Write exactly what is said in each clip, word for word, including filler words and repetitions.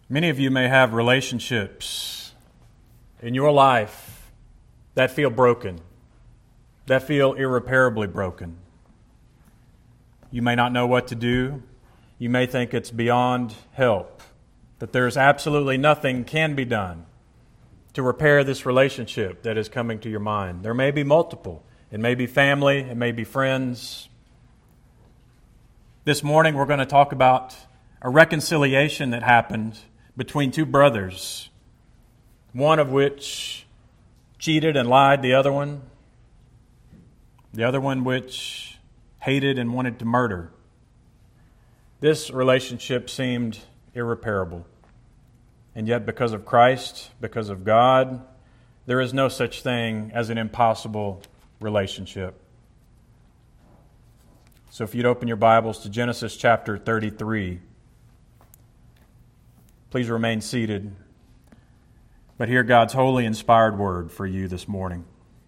Many of you may have relationships in your life that feel broken, that feel irreparably broken. You may not know what to do. You may think it's beyond help, that there's absolutely nothing can be done to repair this relationship that is coming to your mind. There may be multiple. It may be family. It may be friends. This morning we're going to talk about a reconciliation that happened between two brothers, one of which cheated and lied the other one, the other one which hated and wanted to murder. This relationship seemed irreparable. And yet because of Christ, because of God, there is no such thing as an impossible relationship. So if you'd open your Bibles to Genesis chapter thirty-three, please remain seated, but hear God's holy inspired word for you this morning.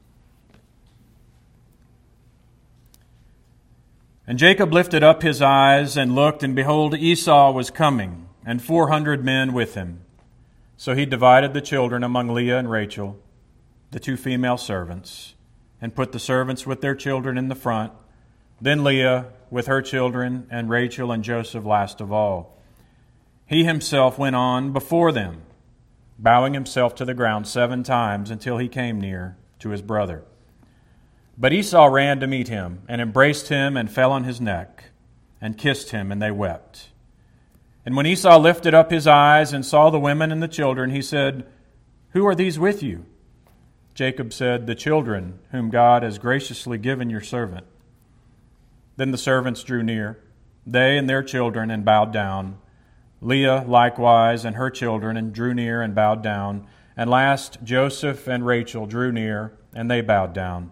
And Jacob lifted up his eyes and looked, and behold, Esau was coming, and four hundred men with him. So he divided the children among Leah and Rachel, the two female servants, and put the servants with their children in the front, then Leah with her children, and Rachel and Joseph last of all. He himself went on before them, bowing himself to the ground seven times until he came near to his brother. But Esau ran to meet him, and embraced him, and fell on his neck, and kissed him, and they wept. And when Esau lifted up his eyes and saw the women and the children, he said, "Who are these with you?" Jacob said, "The children whom God has graciously given your servant." Then the servants drew near, they and their children, and bowed down. Leah likewise and her children, and drew near and bowed down. And last Joseph and Rachel drew near, and they bowed down.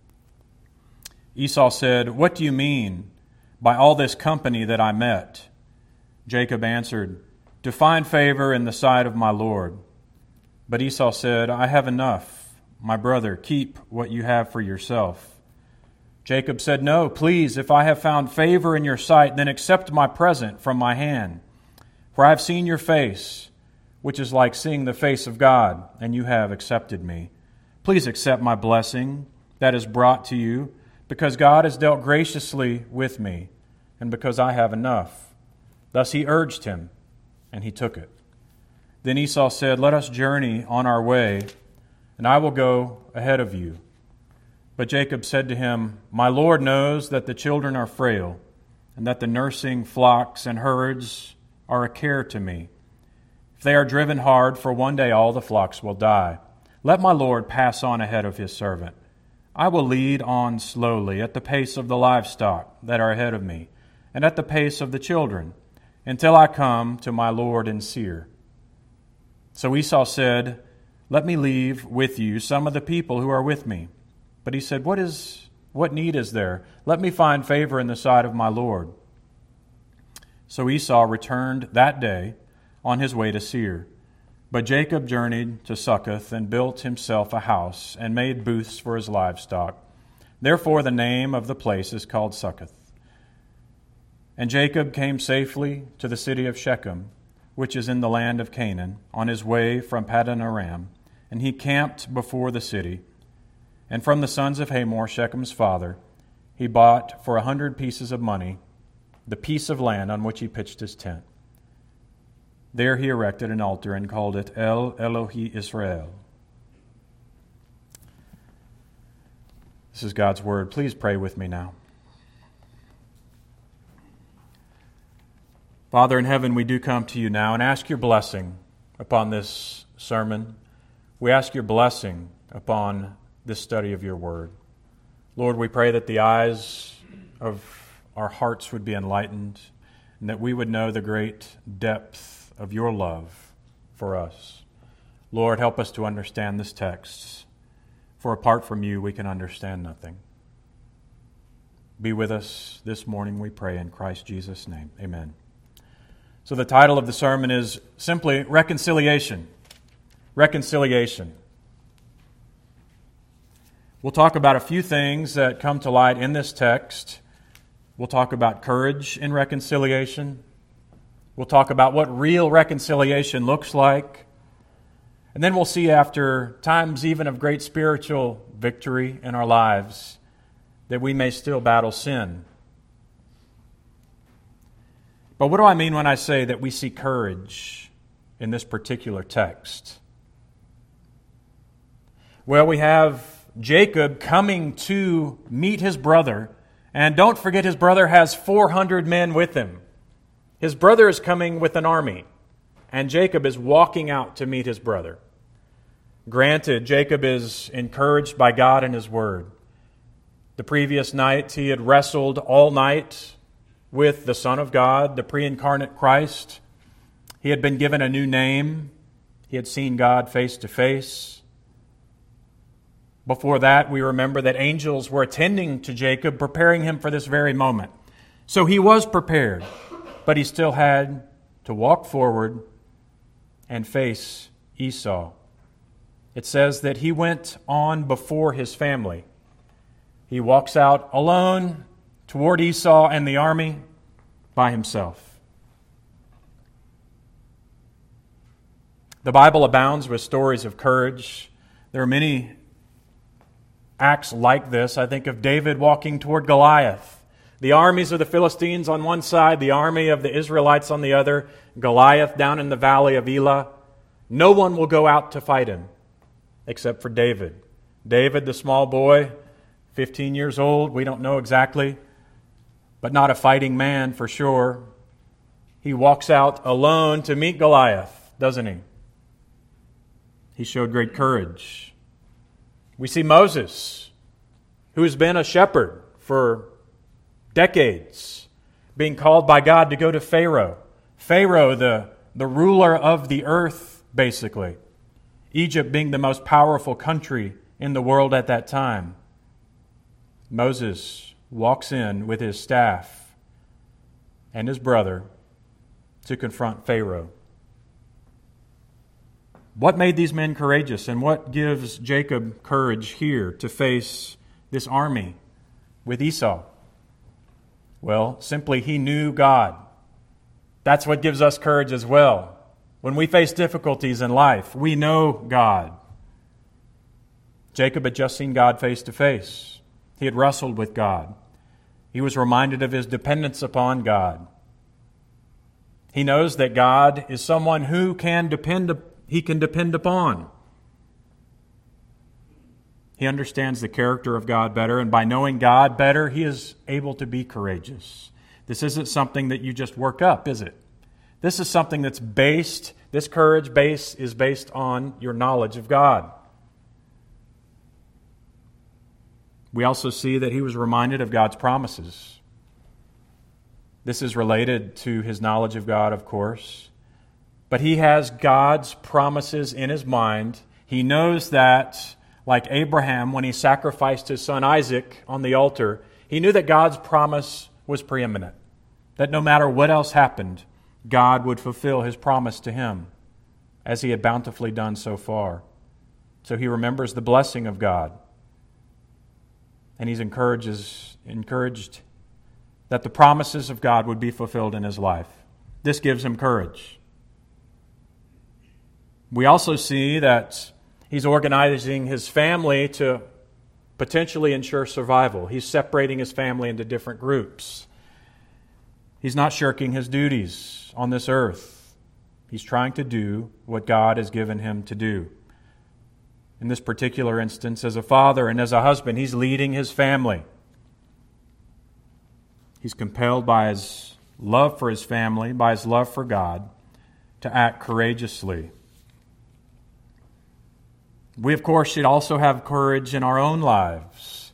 Esau said, "What do you mean by all this company that I met?" Jacob answered, "To find favor in the sight of my Lord." But Esau said, "I have enough. My brother, keep what you have for yourself." Jacob said, "No, please, if I have found favor in your sight, then accept my present from my hand. For I have seen your face, which is like seeing the face of God, and you have accepted me. Please accept my blessing that is brought to you, because God has dealt graciously with me, and because I have enough." Thus he urged him, and he took it. Then Esau said, "Let us journey on our way, and I will go ahead of you." But Jacob said to him, "My Lord knows that the children are frail, and that the nursing flocks and herds are a care to me. If they are driven hard, for one day all the flocks will die. Let my Lord pass on ahead of his servant. I will lead on slowly at the pace of the livestock that are ahead of me, and at the pace of the children, until I come to my Lord in Seir." So Esau said, "Let me leave with you some of the people who are with me." But he said, What is what need is there? Let me find favor in the sight of my Lord." So Esau returned that day on his way to Seir. But Jacob journeyed to Succoth, and built himself a house, and made booths for his livestock. Therefore the name of the place is called Succoth. And Jacob came safely to the city of Shechem, which is in the land of Canaan, on his way from Paddan Aram, and he camped before the city. And from the sons of Hamor, Shechem's father, he bought for a hundred pieces of money the piece of land on which he pitched his tent. There he erected an altar and called it El Elohi Israel. This is God's word. Please pray with me now. Father in heaven, we do come to you now and ask your blessing upon this sermon. We ask your blessing upon this study of your word. Lord, we pray that the eyes of our hearts would be enlightened, and that we would know the great depth of your love for us. Lord, help us to understand this text, for apart from you we can understand nothing. Be with us this morning, we pray, in Christ Jesus' name. Amen. So the title of the sermon is simply Reconciliation. Reconciliation. We'll talk about a few things that come to light in this text. We'll talk about courage in reconciliation. We'll talk about what real reconciliation looks like. And then we'll see, after times even of great spiritual victory in our lives, that we may still battle sin. But what do I mean when I say that we see courage in this particular text? Well, we have Jacob coming to meet his brother, and don't forget his brother has four hundred men with him. His brother is coming with an army, and Jacob is walking out to meet his brother. Granted, Jacob is encouraged by God and His Word. The previous night, he had wrestled all night with the Son of God, the pre-incarnate Christ. He had been given a new name. He had seen God face to face. Before that, we remember that angels were attending to Jacob, preparing him for this very moment. So he was prepared, but he still had to walk forward and face Esau. It says that he went on before his family. He walks out alone toward Esau and the army by himself. The Bible abounds with stories of courage. There are many acts like this. I think of David walking toward Goliath. The armies of the Philistines on one side, the army of the Israelites on the other, Goliath down in the valley of Elah. No one will go out to fight him except for David. David, the small boy, fifteen years old, we don't know exactly, but not a fighting man for sure. He walks out alone to meet Goliath, doesn't he? He showed great courage. We see Moses, who has been a shepherd for decades, being called by God to go to Pharaoh. Pharaoh, the, the ruler of the earth, basically. Egypt being the most powerful country in the world at that time. Moses walks in with his staff and his brother to confront Pharaoh. What made these men courageous, and what gives Jacob courage here to face this army with Esau? Well, simply he knew God. That's what gives us courage as well. When we face difficulties in life, we know God. Jacob had just seen God face to face. He had wrestled with God. He was reminded of his dependence upon God. He knows that God is someone who can depend, he can depend upon. He understands the character of God better, and by knowing God better, he is able to be courageous. This isn't something that you just work up, is it? This is something that's based, this courage base is based on your knowledge of God. We also see that he was reminded of God's promises. This is related to his knowledge of God, of course. But he has God's promises in his mind. He knows that, like Abraham, when he sacrificed his son Isaac on the altar, he knew that God's promise was preeminent. That no matter what else happened, God would fulfill his promise to him, as he had bountifully done so far. So he remembers the blessing of God. And he's encourages, encouraged that the promises of God would be fulfilled in his life. This gives him courage. We also see that he's organizing his family to potentially ensure survival. He's separating his family into different groups. He's not shirking his duties on this earth. He's trying to do what God has given him to do. In this particular instance, as a father and as a husband, he's leading his family. He's compelled by his love for his family, by his love for God, to act courageously. We, of course, should also have courage in our own lives.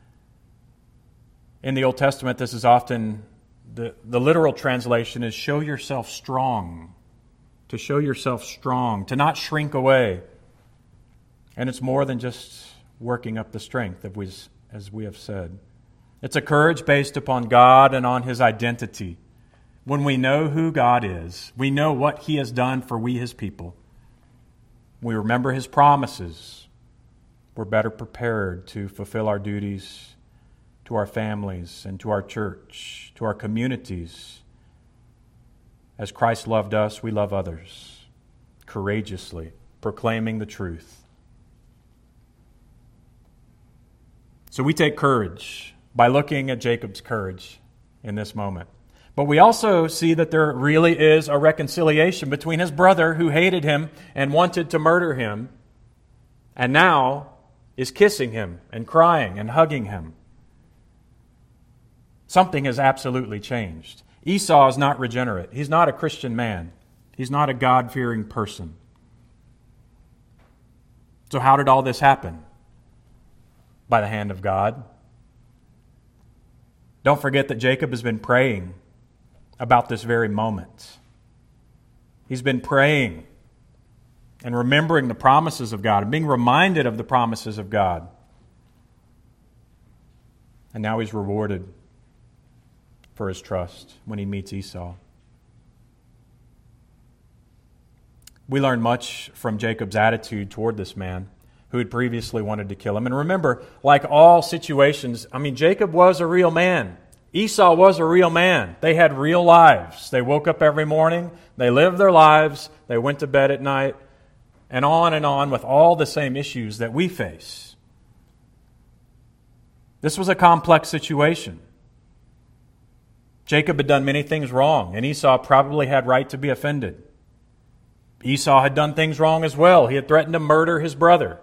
In the Old Testament, this is often, the, the literal translation is show yourself strong. To show yourself strong, to not shrink away. And it's more than just working up the strength, as we have said. It's a courage based upon God and on His identity. When we know who God is, we know what He has done for we, His people. We remember His promises. We're better prepared to fulfill our duties to our families and to our church, to our communities. As Christ loved us, we love others, courageously, proclaiming the truth. So we take courage by looking at Jacob's courage in this moment. But we also see that there really is a reconciliation between his brother who hated him and wanted to murder him, and now is kissing him and crying and hugging him. Something has absolutely changed. Esau is not regenerate. He's not a Christian man. He's not a God-fearing person. So how did all this happen? By the hand of God. Don't forget that Jacob has been praying about this very moment. He's been praying and remembering the promises of God and being reminded of the promises of God. And now he's rewarded for his trust when he meets Esau. We learn much from Jacob's attitude toward this man who had previously wanted to kill him. And remember, like all situations, I mean, Jacob was a real man. Esau was a real man. They had real lives. They woke up every morning. They lived their lives. They went to bed at night. And on and on with all the same issues that we face. This was a complex situation. Jacob had done many things wrong, and Esau probably had right to be offended. Esau had done things wrong as well. He had threatened to murder his brother.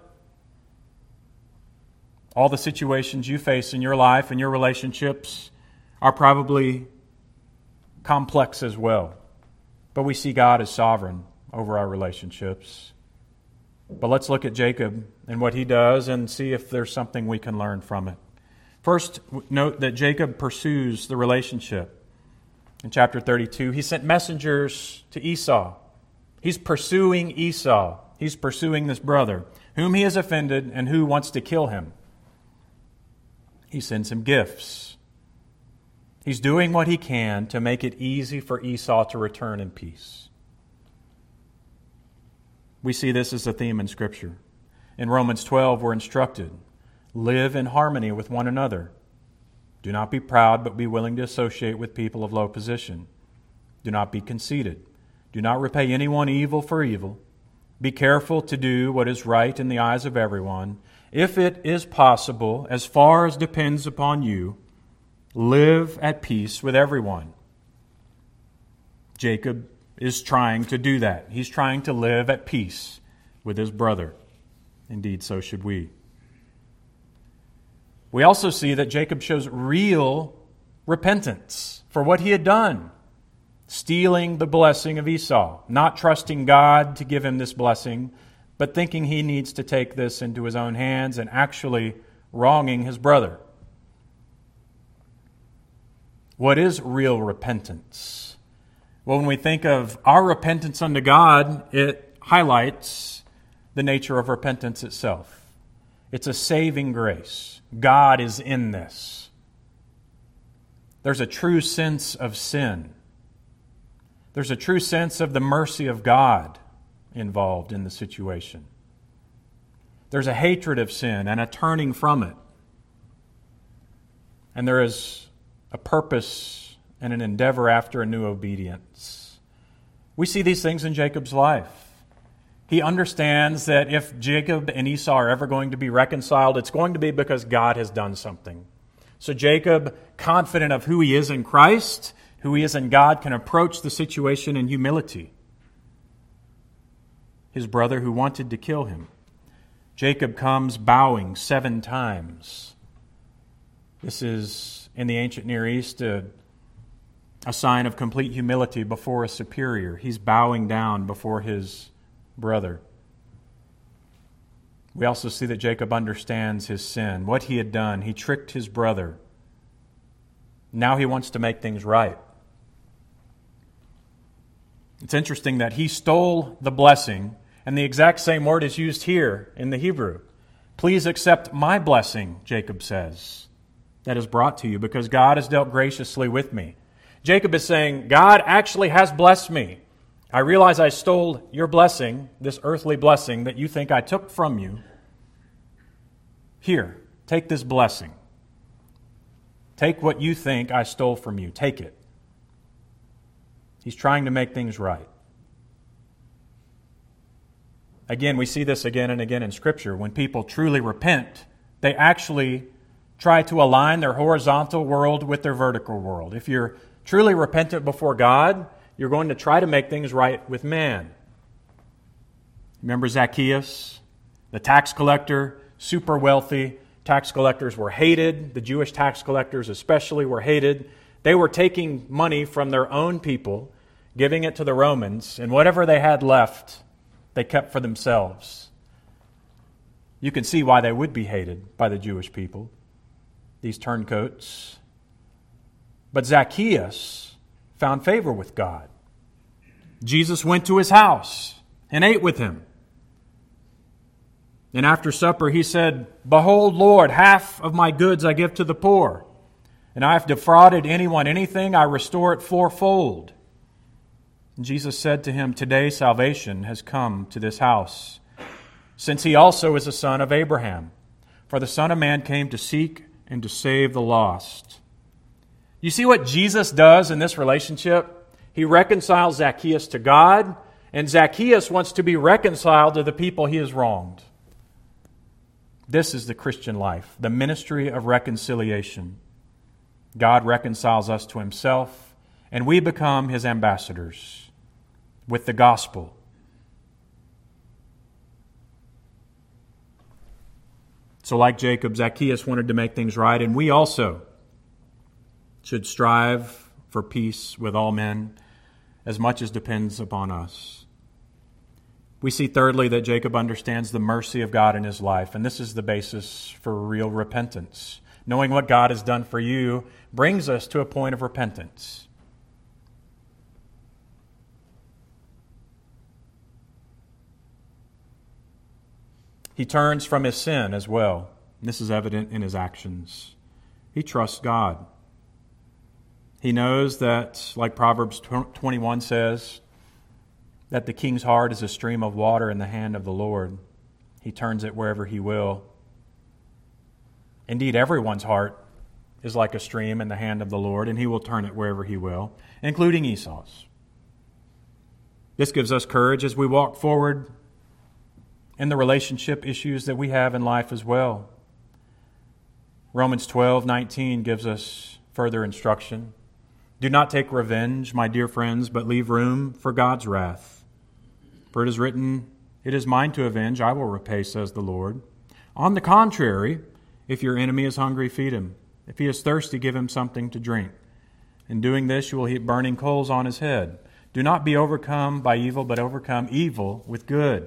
All the situations you face in your life and your relationships are probably complex as well. But we see God as sovereign over our relationships. But let's look at Jacob and what he does and see if there's something we can learn from it. First, note that Jacob pursues the relationship. In chapter thirty-two, he sent messengers to Esau. He's pursuing Esau. He's pursuing this brother, whom he has offended and who wants to kill him. He sends him gifts. He's doing what he can to make it easy for Esau to return in peace. We see this as a theme in Scripture. In Romans twelve, we're instructed, live in harmony with one another. Do not be proud, but be willing to associate with people of low position. Do not be conceited. Do not repay anyone evil for evil. Be careful to do what is right in the eyes of everyone. If it is possible, as far as depends upon you, live at peace with everyone. Jacob is trying to do that. He's trying to live at peace with his brother. Indeed, so should we. We also see that Jacob shows real repentance for what he had done, stealing the blessing of Esau, not trusting God to give him this blessing, but thinking he needs to take this into his own hands and actually wronging his brother. What is real repentance? Well, when we think of our repentance unto God, it highlights the nature of repentance itself. It's a saving grace. God is in this. There's a true sense of sin. There's a true sense of the mercy of God involved in the situation. There's a hatred of sin and a turning from it. And there is a purpose and an endeavor after a new obedience. We see these things in Jacob's life. He understands that if Jacob and Esau are ever going to be reconciled, it's going to be because God has done something. So Jacob, confident of who he is in Christ, who he is in God, can approach the situation in humility. His brother who wanted to kill him. Jacob comes bowing seven times. This is, in the ancient Near East, a, a sign of complete humility before a superior. He's bowing down before his brother. We also see that Jacob understands his sin, what he had done. He tricked his brother. Now he wants to make things right. It's interesting that he stole the blessing, and the exact same word is used here in the Hebrew. Please accept my blessing, Jacob says, that is brought to you, because God has dealt graciously with me. Jacob is saying, God actually has blessed me. I realize I stole your blessing, this earthly blessing that you think I took from you. Here, take this blessing. Take what you think I stole from you. Take it. He's trying to make things right. Again, we see this again and again in Scripture. When people truly repent, they actually try to align their horizontal world with their vertical world. If you're truly repentant before God, you're going to try to make things right with man. Remember Zacchaeus, the tax collector, super wealthy. Tax collectors were hated. The Jewish tax collectors especially were hated. They were taking money from their own people, giving it to the Romans, and whatever they had left, they kept for themselves. You can see why they would be hated by the Jewish people, these turncoats. But Zacchaeus found favor with God. Jesus went to his house and ate with him. And after supper he said, "Behold, Lord, half of my goods I give to the poor. And I have defrauded anyone anything, I restore it fourfold." And Jesus said to him, "Today salvation has come to this house, since he also is a son of Abraham. For the Son of Man came to seek and to save the lost." You see what Jesus does in this relationship? He reconciles Zacchaeus to God, and Zacchaeus wants to be reconciled to the people he has wronged. This is the Christian life, the ministry of reconciliation. God reconciles us to himself, and we become his ambassadors with the gospel. So like Jacob, Zacchaeus wanted to make things right, and we also should strive for peace with all men as much as depends upon us. We see thirdly that Jacob understands the mercy of God in his life, and this is the basis for real repentance. Knowing what God has done for you brings us to a point of repentance. He turns from his sin as well. This is evident in his actions. He trusts God. He knows that, like Proverbs twenty-one says, that the king's heart is a stream of water in the hand of the Lord. He turns it wherever he will. Indeed, everyone's heart is like a stream in the hand of the Lord, and he will turn it wherever he will, including Esau's. This gives us courage as we walk forward in the relationship issues that we have in life as well. Romans twelve nineteen gives us further instruction. "Do not take revenge, my dear friends, but leave room for God's wrath. For it is written, 'It is mine to avenge, I will repay,' says the Lord. On the contrary, if your enemy is hungry, feed him. If he is thirsty, give him something to drink. In doing this, you will heap burning coals on his head. Do not be overcome by evil, but overcome evil with good."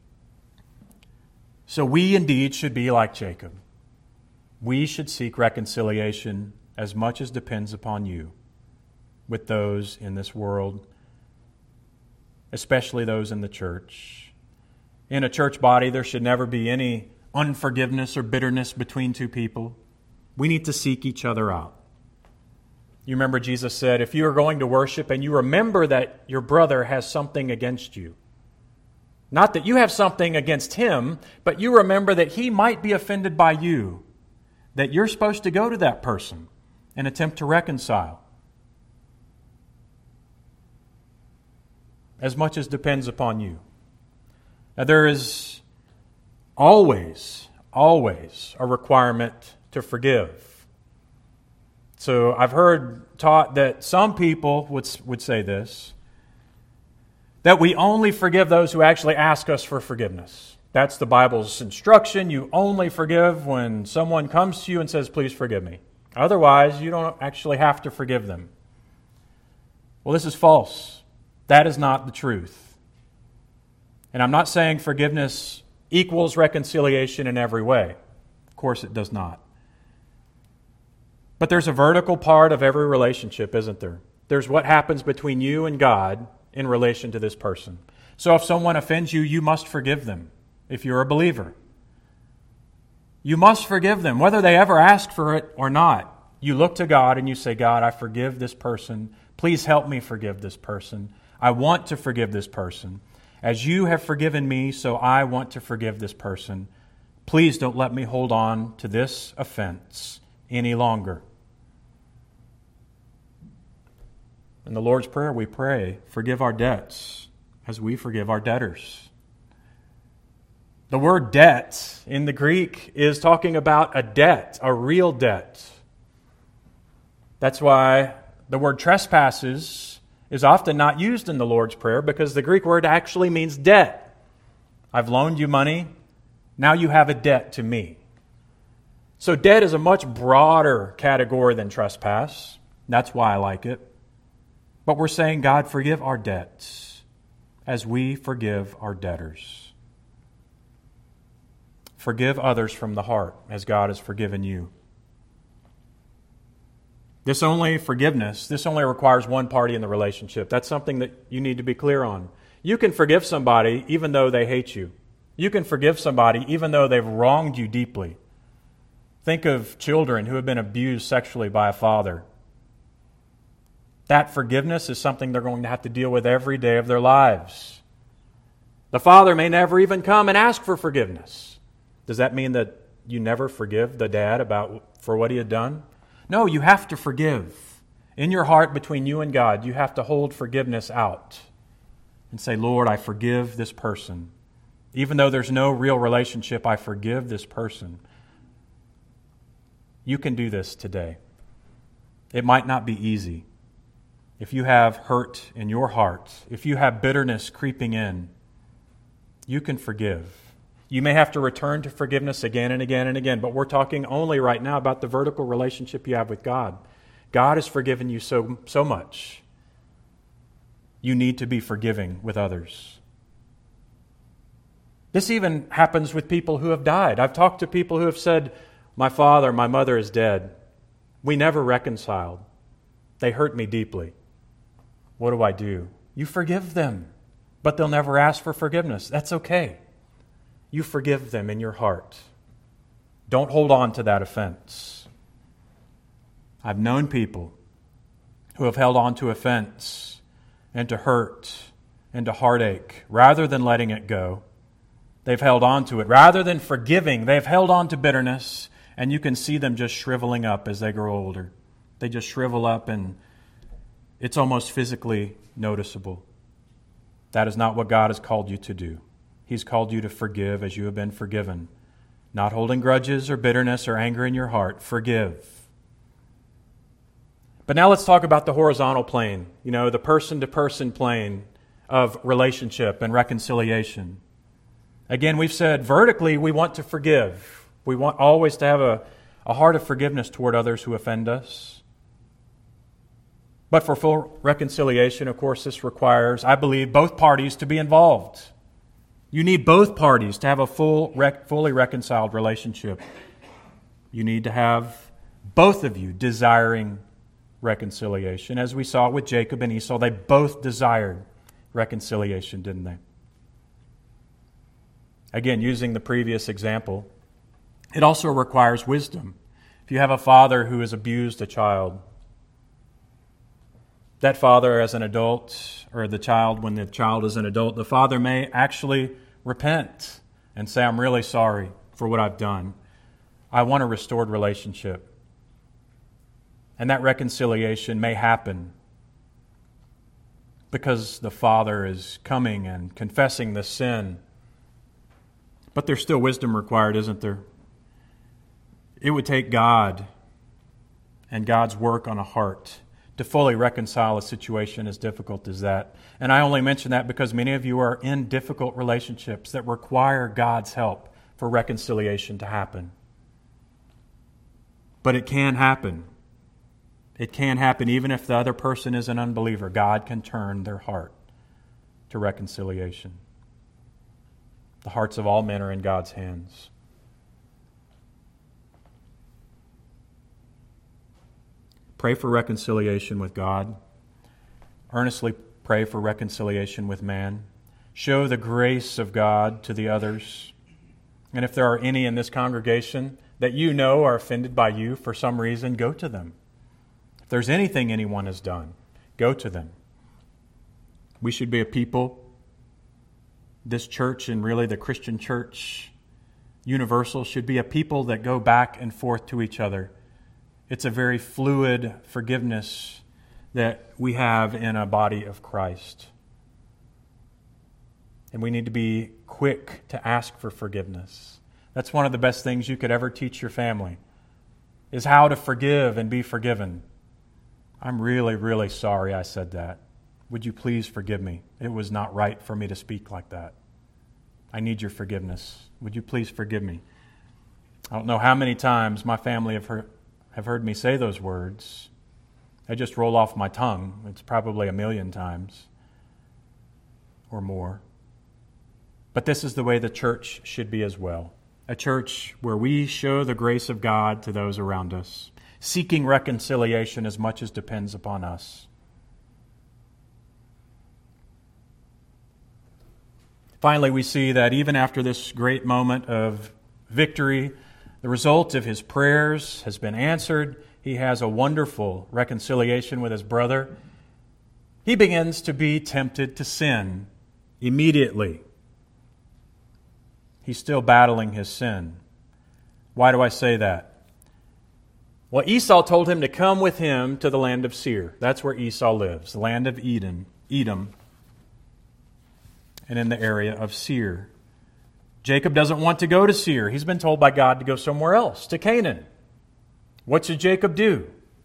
So we indeed should be like Jacob. We should seek reconciliation as much as depends upon you with those in this world, especially those in the church. In a church body, there should never be any unforgiveness or bitterness between two people. We need to seek each other out. You remember Jesus said, if you are going to worship and you remember that your brother has something against you, not that you have something against him, but you remember that he might be offended by you, that you're supposed to go to that person and attempt to reconcile, as much as depends upon you. Now, there is always, always a requirement to forgive. So I've heard taught that some people would, would say this, that we only forgive those who actually ask us for forgiveness. That's the Bible's instruction. You only forgive when someone comes to you and says, "Please forgive me." Otherwise, you don't actually have to forgive them. Well, this is false. That is not the truth. And I'm not saying forgiveness equals reconciliation in every way. Of course it does not. But there's a vertical part of every relationship, isn't there? There's what happens between you and God in relation to this person. So if someone offends you, you must forgive them if you're a believer. You must forgive them, whether they ever ask for it or not. You look to God and you say, "God, I forgive this person. Please help me forgive this person. I want to forgive this person. As you have forgiven me, so I want to forgive this person. Please don't let me hold on to this offense any longer." In the Lord's Prayer, we pray, forgive our debts as we forgive our debtors. The word debt in the Greek is talking about a debt, a real debt. That's why the word trespasses is often not used in the Lord's Prayer, because the Greek word actually means debt. I've loaned you money, now you have a debt to me. So debt is a much broader category than trespass. That's why I like it. But we're saying, God, forgive our debts as we forgive our debtors. Forgive others from the heart as God has forgiven you. This only forgiveness, this only requires one party in the relationship. That's something that you need to be clear on. You can forgive somebody even though they hate you. You can forgive somebody even though they've wronged you deeply. Think of children who have been abused sexually by a father. That forgiveness is something they're going to have to deal with every day of their lives. The father may never even come and ask for forgiveness. Does that mean that you never forgive the dad about for what he had done? No, you have to forgive. In your heart, between you and God, you have to hold forgiveness out and say, Lord, I forgive this person. Even though there's no real relationship, I forgive this person. You can do this today. It might not be easy. If you have hurt in your heart, if you have bitterness creeping in, you can forgive. You may have to return to forgiveness again and again and again, but we're talking only right now about the vertical relationship you have with God. God has forgiven you so, so much. You need to be forgiving with others. This even happens with people who have died. I've talked to people who have said, my father, my mother is dead. We never reconciled. They hurt me deeply. What do I do? You forgive them, but they'll never ask for forgiveness. That's okay. You forgive them in your heart. Don't hold on to that offense. I've known people who have held on to offense and to hurt and to heartache rather than letting it go. They've held on to it. Rather than forgiving, they've held on to bitterness, and you can see them just shriveling up as they grow older. They just shrivel up, and it's almost physically noticeable. That is not what God has called you to do. He's called you to forgive as you have been forgiven. Not holding grudges or bitterness or anger in your heart. Forgive. But now let's talk about the horizontal plane, you know, the person-to-person plane of relationship and reconciliation. Again, we've said vertically we want to forgive. We want always to have a, a heart of forgiveness toward others who offend us. But for full reconciliation, of course, this requires, I believe, both parties to be involved. You need both parties to have a full, rec- fully reconciled relationship. You need to have both of you desiring reconciliation. As we saw with Jacob and Esau, they both desired reconciliation, didn't they? Again, using the previous example, it also requires wisdom. If you have a father who has abused a child, that father as an adult, or the child when the child is an adult, the father may actually repent and say, I'm really sorry for what I've done. I want a restored relationship. And that reconciliation may happen because the father is coming and confessing the sin. But there's still wisdom required, isn't there? It would take God and God's work on a heart to fully reconcile a situation as difficult as that. And I only mention that because many of you are in difficult relationships that require God's help for reconciliation to happen. But it can happen. It can happen even if the other person is an unbeliever. God can turn their heart to reconciliation. The hearts of all men are in God's hands. Pray for reconciliation with God. Earnestly pray for reconciliation with man. Show the grace of God to the others. And if there are any in this congregation that you know are offended by you for some reason, go to them. If there's anything anyone has done, go to them. We should be a people, this church and really the Christian church universal should be a people that go back and forth to each other. It's a very fluid forgiveness that we have in a body of Christ. And we need to be quick to ask for forgiveness. That's one of the best things you could ever teach your family, is how to forgive and be forgiven. I'm really, really sorry I said that. Would you please forgive me? It was not right for me to speak like that. I need your forgiveness. Would you please forgive me? I don't know how many times my family have heard, have heard me say those words. They just roll off my tongue. It's probably a million times or more. But this is the way the church should be as well. A church where we show the grace of God to those around us, seeking reconciliation as much as depends upon us. Finally, we see that even after this great moment of victory, the result of his prayers has been answered. He has a wonderful reconciliation with his brother. He begins to be tempted to sin immediately. He's still battling his sin. Why do I say that? Well, Esau told him to come with him to the land of Seir. That's where Esau lives, the land of Edom, Edom, and in the area of Seir. Jacob doesn't want to go to Seir. He's been told by God to go somewhere else, to Canaan. What should Jacob do?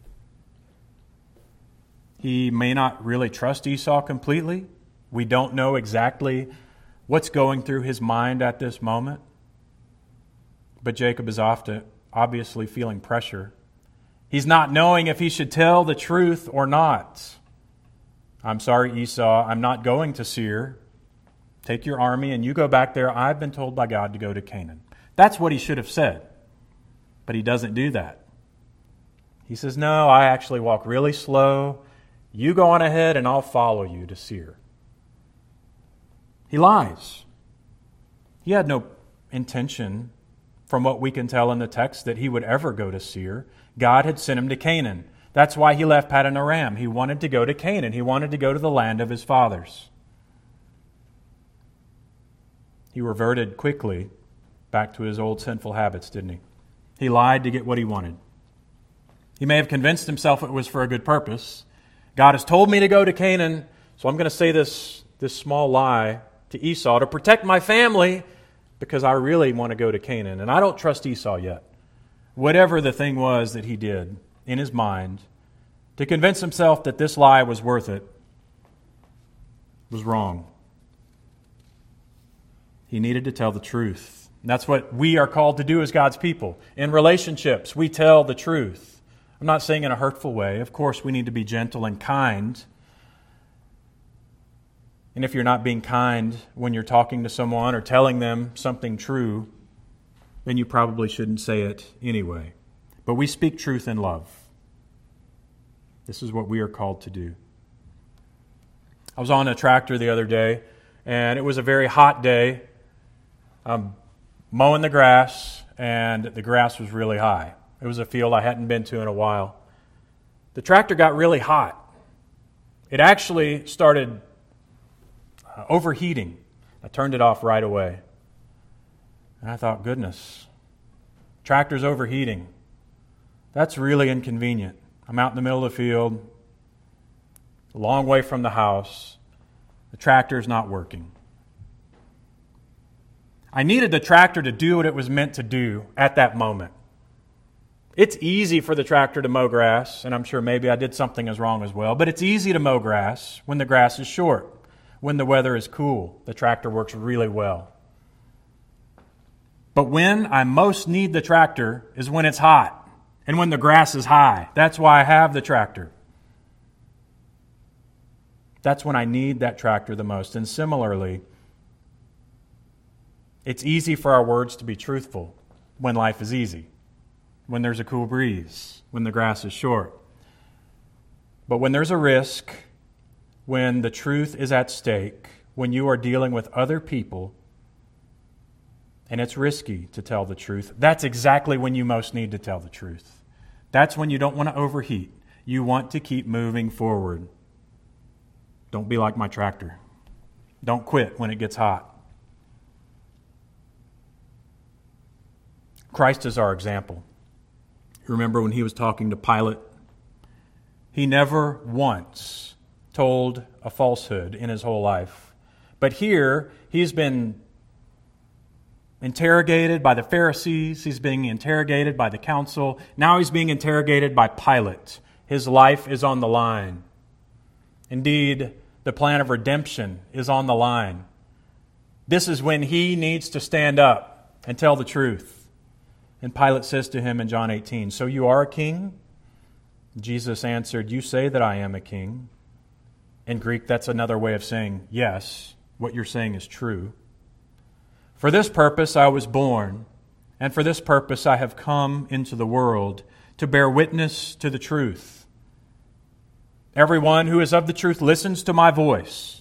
He may not really trust Esau completely. We don't know exactly what's going through his mind at this moment. But Jacob is often obviously feeling pressure. He's not knowing if he should tell the truth or not. I'm sorry, Esau, I'm not going to Seir. Take your army and you go back there. I've been told by God to go to Canaan. That's what he should have said. But he doesn't do that. He says, no, I actually walk really slow. You go on ahead and I'll follow you to Seir. He lies. He had no intention, from what we can tell in the text, that he would ever go to Seir. God had sent him to Canaan. That's why he left Paddan Aram. He wanted to go to Canaan. He wanted to go to the land of his fathers. He reverted quickly back to his old sinful habits, didn't he? He lied to get what he wanted. He may have convinced himself it was for a good purpose. God has told me to go to Canaan, so I'm going to say this, this small lie to Esau to protect my family because I really want to go to Canaan. And I don't trust Esau yet. Whatever the thing was that he did in his mind to convince himself that this lie was worth it was wrong. He needed to tell the truth. And that's what we are called to do as God's people. In relationships, we tell the truth. I'm not saying in a hurtful way. Of course, we need to be gentle and kind. And if you're not being kind when you're talking to someone or telling them something true, then you probably shouldn't say it anyway. But we speak truth in love. This is what we are called to do. I was on a tractor the other day, and it was a very hot day. I'm mowing the grass, and the grass was really high. It was a field I hadn't been to in a while. The tractor got really hot. It actually started uh, overheating. I turned it off right away. And I thought, goodness, tractor's overheating. That's really inconvenient. I'm out in the middle of the field, a long way from the house. The tractor's not working. I needed the tractor to do what it was meant to do at that moment. It's easy for the tractor to mow grass, and I'm sure maybe I did something as wrong as well, but it's easy to mow grass when the grass is short. When the weather is cool, the tractor works really well. But when I most need the tractor is when it's hot and when the grass is high. That's why I have the tractor. That's when I need that tractor the most. And similarly, it's easy for our words to be truthful when life is easy, when there's a cool breeze, when the grass is short. But when there's a risk, when the truth is at stake, when you are dealing with other people, and it's risky to tell the truth, that's exactly when you most need to tell the truth. That's when you don't want to overheat. You want to keep moving forward. Don't be like my tractor. Don't quit when it gets hot. Christ is our example. Remember when he was talking to Pilate? He never once told a falsehood in his whole life. But here, he's been interrogated by the Pharisees. He's being interrogated by the council. Now he's being interrogated by Pilate. His life is on the line. Indeed, the plan of redemption is on the line. This is when he needs to stand up and tell the truth. And Pilate says to him in John eighteen, "So you are a king?" Jesus answered, "You say that I am a king." In Greek, that's another way of saying, yes, what you're saying is true. "For this purpose I was born, and for this purpose I have come into the world, to bear witness to the truth. Everyone who is of the truth listens to my voice."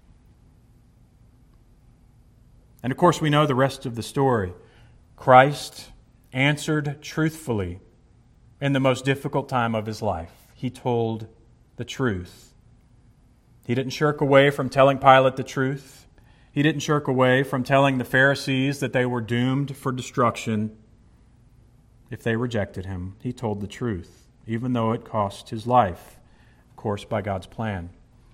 And of course, we know the rest of the story. Christ answered truthfully in the most difficult time of his life. He told the truth. He didn't shirk away from telling Pilate the truth. He didn't shirk away from telling the Pharisees that they were doomed for destruction if they rejected him. He told the truth, even though it cost his life, of course, by God's plan.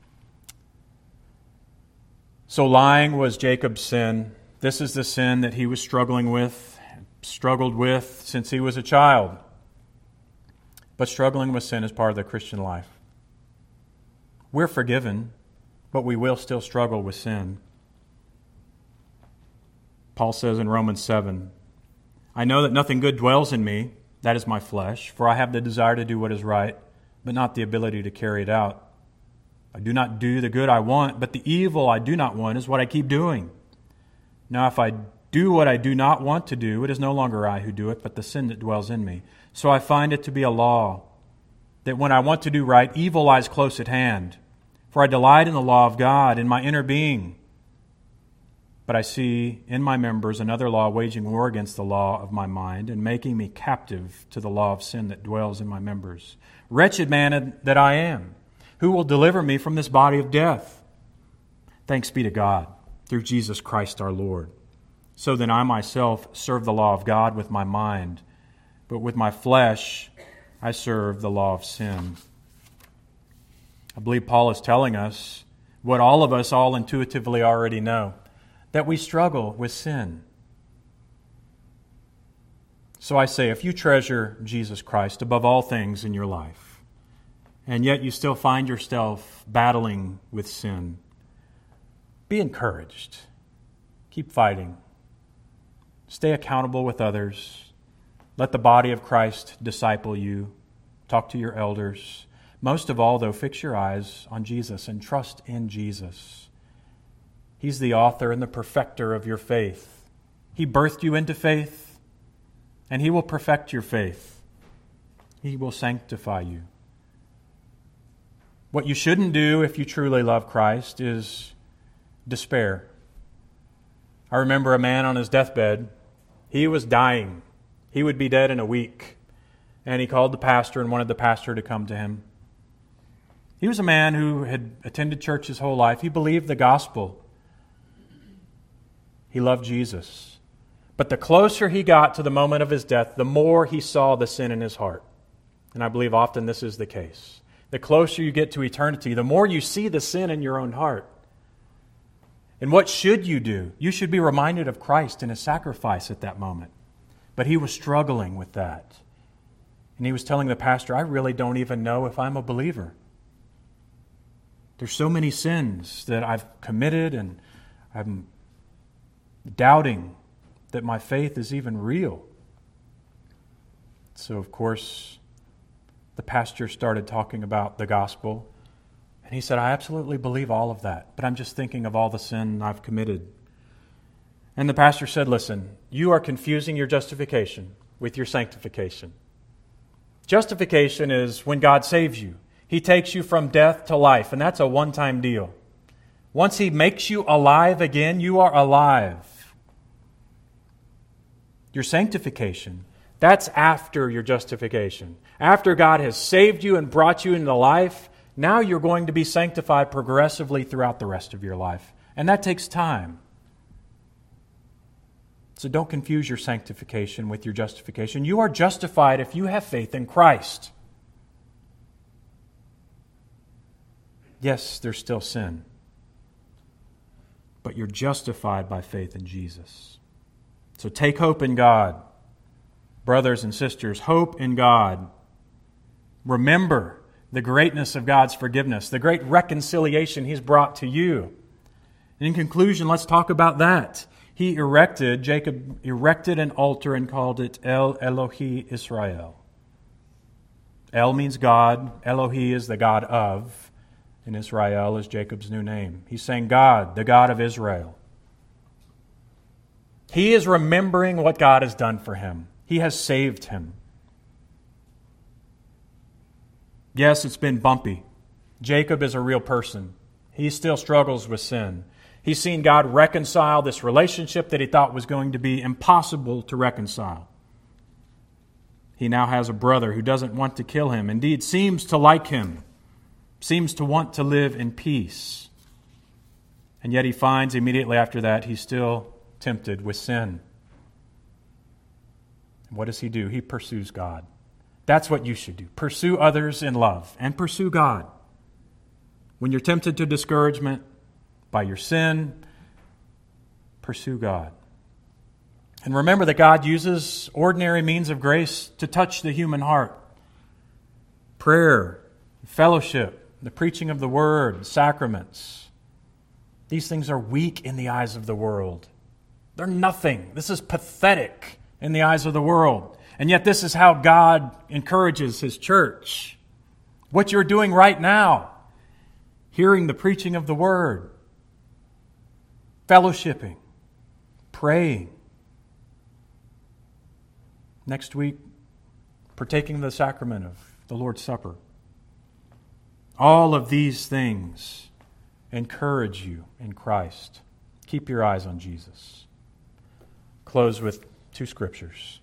So lying was Jacob's sin. This is the sin that he was struggling with, struggled with since he was a child. But struggling with sin is part of the Christian life. We're forgiven, but we will still struggle with sin. Paul says in Romans seven, "I know that nothing good dwells in me, that is my flesh, for I have the desire to do what is right, but not the ability to carry it out. I do not do the good I want, but the evil I do not want is what I keep doing. Now if I do what I do not want to do, it is no longer I who do it, but the sin that dwells in me. So I find it to be a law, that when I want to do right, evil lies close at hand. For I delight in the law of God in my inner being. But I see in my members another law waging war against the law of my mind and making me captive to the law of sin that dwells in my members. Wretched man that I am, who will deliver me from this body of death? Thanks be to God, through Jesus Christ our Lord. So then I myself serve the law of God with my mind, but with my flesh I serve the law of sin." I believe Paul is telling us what all of us all intuitively already know, that we struggle with sin. So I say, if you treasure Jesus Christ above all things in your life, and yet you still find yourself battling with sin, be encouraged. Keep fighting. Stay accountable with others. Let the body of Christ disciple you. Talk to your elders. Most of all, though, fix your eyes on Jesus and trust in Jesus. He's the author and the perfecter of your faith. He birthed you into faith, and He will perfect your faith. He will sanctify you. What you shouldn't do if you truly love Christ is despair. I remember a man on his deathbed. He was dying. He would be dead in a week. And he called the pastor and wanted the pastor to come to him. He was a man who had attended church his whole life. He believed the gospel. He loved Jesus. But the closer he got to the moment of his death, the more he saw the sin in his heart. And I believe often this is the case. The closer you get to eternity, the more you see the sin in your own heart. And what should you do? You should be reminded of Christ and His sacrifice at that moment. But he was struggling with that. And he was telling the pastor, I really don't even know if I'm a believer. There's so many sins that I've committed, and I'm doubting that my faith is even real. So, of course, the pastor started talking about the gospel. And he said, I absolutely believe all of that, but I'm just thinking of all the sin I've committed. And the pastor said, listen, you are confusing your justification with your sanctification. Justification is when God saves you. He takes you from death to life, and that's a one-time deal. Once He makes you alive again, you are alive. Your sanctification, that's after your justification. After God has saved you and brought you into life, now you're going to be sanctified progressively throughout the rest of your life. And that takes time. So don't confuse your sanctification with your justification. You are justified if you have faith in Christ. Yes, there's still sin. But you're justified by faith in Jesus. So take hope in God. Brothers and sisters, hope in God. Remember the greatness of God's forgiveness, the great reconciliation He's brought to you. And in conclusion, let's talk about that. He erected, Jacob erected an altar and called it El Elohi Israel. El means God. Elohi is the God of. And Israel is Jacob's new name. He's saying God, the God of Israel. He is remembering what God has done for him. He has saved him. Yes, it's been bumpy. Jacob is a real person. He still struggles with sin. He's seen God reconcile this relationship that he thought was going to be impossible to reconcile. He now has a brother who doesn't want to kill him. Indeed, seems to like him. Seems to want to live in peace. And yet he finds immediately after that he's still tempted with sin. And what does he do? He pursues God. That's what you should do. Pursue others in love and pursue God. When you're tempted to discouragement by your sin, pursue God. And remember that God uses ordinary means of grace to touch the human heart. Prayer, fellowship, the preaching of the Word, sacraments. These things are weak in the eyes of the world. They're nothing. This is pathetic in the eyes of the world. And yet this is how God encourages His church. What you're doing right now, hearing the preaching of the Word, fellowshipping, praying. Next week, partaking of the sacrament of the Lord's Supper. All of these things encourage you in Christ. Keep your eyes on Jesus. Close with two scriptures.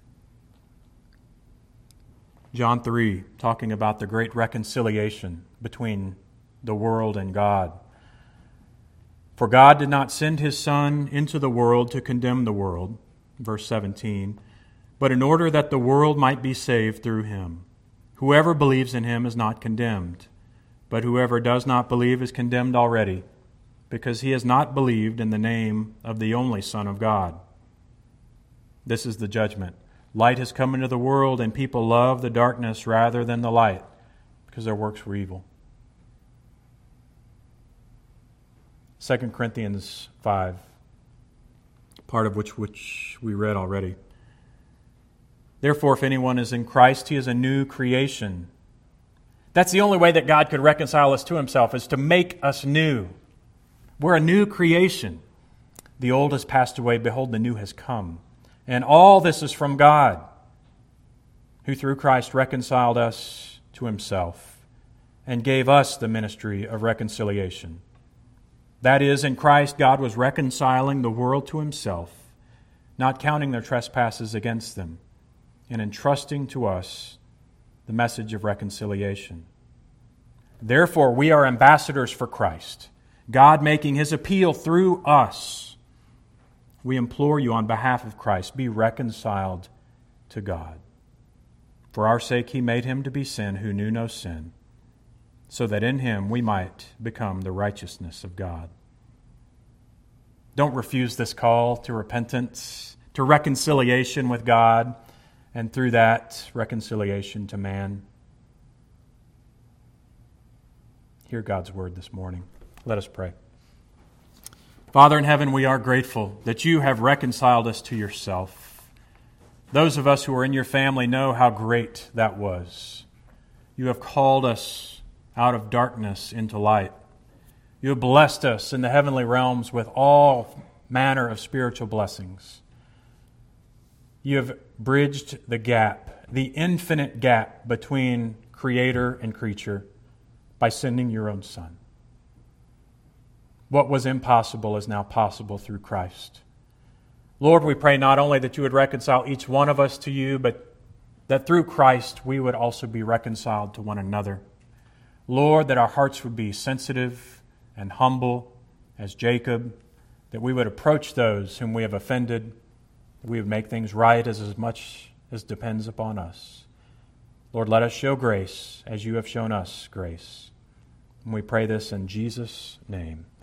John three, talking about the great reconciliation between the world and God. For God did not send His Son into the world to condemn the world, verse seventeen, but in order that the world might be saved through Him. Whoever believes in Him is not condemned, but whoever does not believe is condemned already, because he has not believed in the name of the only Son of God. This is the judgment. Light has come into the world, and people love the darkness rather than the light, because their works were evil. Second Corinthians five, part of which, which we read already. Therefore, if anyone is in Christ, he is a new creation. That's the only way that God could reconcile us to Himself, is to make us new. We're a new creation. The old has passed away. Behold, the new has come. And all this is from God, who through Christ reconciled us to Himself and gave us the ministry of reconciliation. That is, in Christ, God was reconciling the world to Himself, not counting their trespasses against them, and entrusting to us the message of reconciliation. Therefore, we are ambassadors for Christ, God making His appeal through us. We implore you on behalf of Christ, be reconciled to God. For our sake He made Him to be sin who knew no sin, so that in Him we might become the righteousness of God. Don't refuse this call to repentance, to reconciliation with God, and through that, reconciliation to man. Hear God's word this morning. Let us pray. Father in heaven, we are grateful that You have reconciled us to Yourself. Those of us who are in Your family know how great that was. You have called us out of darkness into light. You have blessed us in the heavenly realms with all manner of spiritual blessings. You have bridged the gap, the infinite gap between Creator and creature by sending Your own Son. What was impossible is now possible through Christ. Lord, we pray not only that You would reconcile each one of us to You, but that through Christ we would also be reconciled to one another. Lord, that our hearts would be sensitive and humble as Jacob, that we would approach those whom we have offended, that we would make things right as, as much as depends upon us. Lord, let us show grace as You have shown us grace. And we pray this in Jesus' name.